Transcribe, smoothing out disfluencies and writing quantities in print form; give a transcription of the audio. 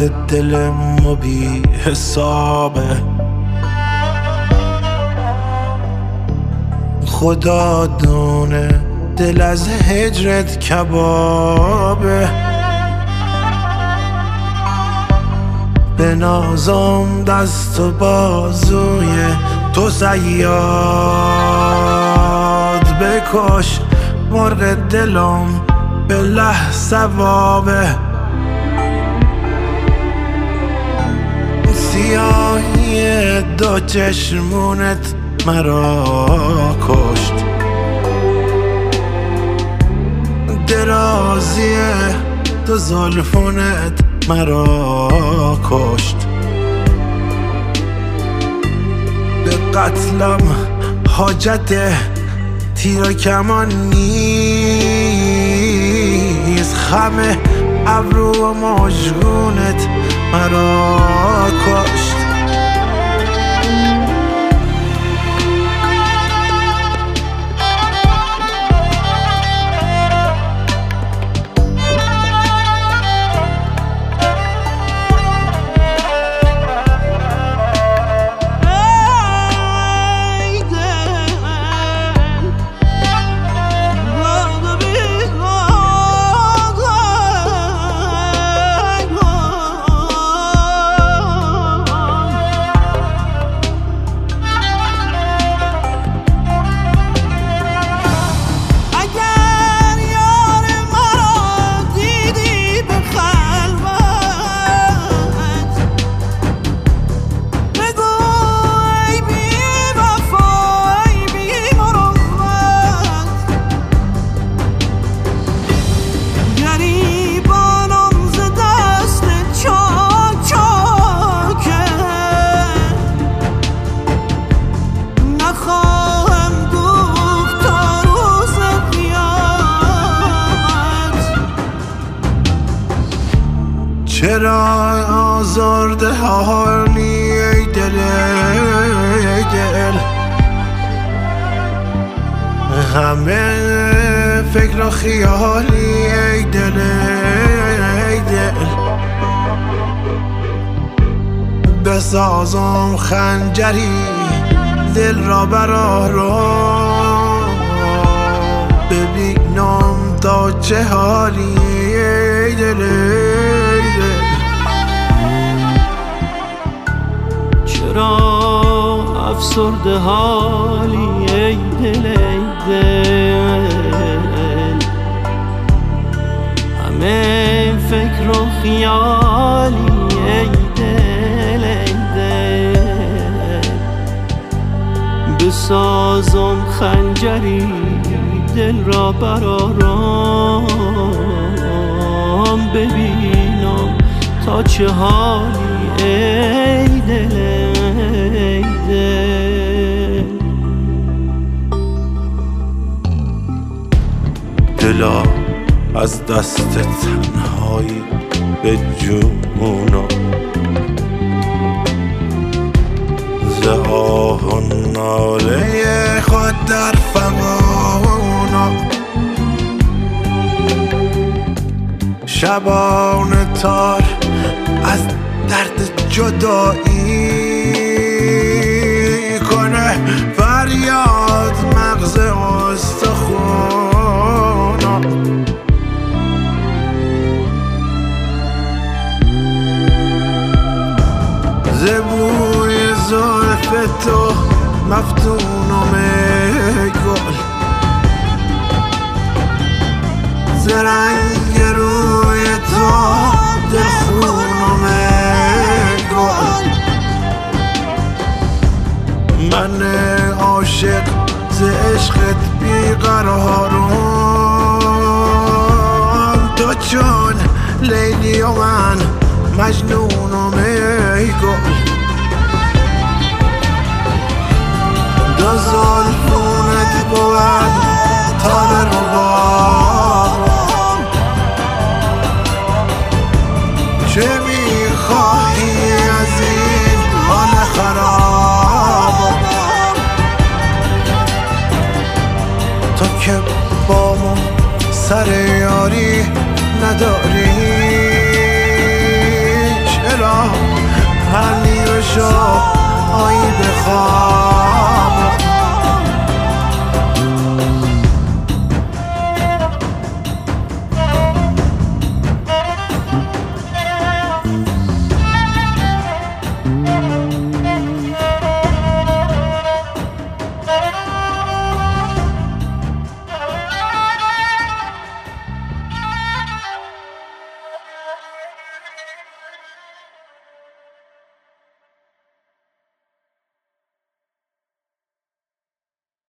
درد دل ما بی حسابه. خدا دونه دل از هجرت کبابه. به نازم دست و بازوی تو صیاد بکش، مرغ دلم به لحظه وابه. سیاهی دو چشمونت مرا کشت، درازی دو زلفونت مرا کشت. به قتلم حاجت تیر و کمان نیست، خم ابرو و مژگونت مرا کشت. چرا آزرده حالی ای دل ای دل، همه فکر و خیالی ای دل ای دل. بسازم خنجری دل را برآرم، ببینم تا چه حالی ای دل ای دل. چرا افسرده حالی ای دل ای دل، همه فکر و خیالی ای دل ای دل. بسازم خنجری دل را برآرم، ببینم تا چه حالی ای دل ای دل. دلا از دست تنهایی به جونم، ز آه و ناله خود در فغانم. شبان تار از درد جدایی کنه فریاد مغز استخونم. ز بوی زلف تو مفتونم ای گل، ز رنگ روی تو دلخونم ای گل. من عاشق ز عشقت بیقرارم، تو چون لیلی و من مجنونم ای گل. دو زلفونت بود تار ربابم، چه میخواهی از این حال خرابم؟ تو که با من سر یاری نداری،